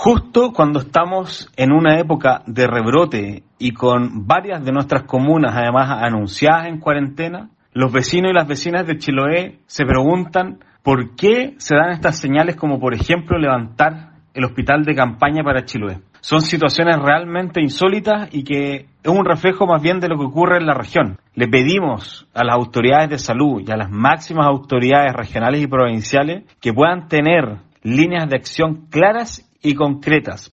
Justo cuando estamos en una época de rebrote y con varias de nuestras comunas además anunciadas en cuarentena, los vecinos y las vecinas de Chiloé se preguntan por qué se dan estas señales como por ejemplo levantar el hospital de campaña para Chiloé. Son situaciones realmente insólitas y que es un reflejo más bien de lo que ocurre en la región. Le pedimos a las autoridades de salud y a las máximas autoridades regionales y provinciales que puedan tener líneas de acción claras y concretas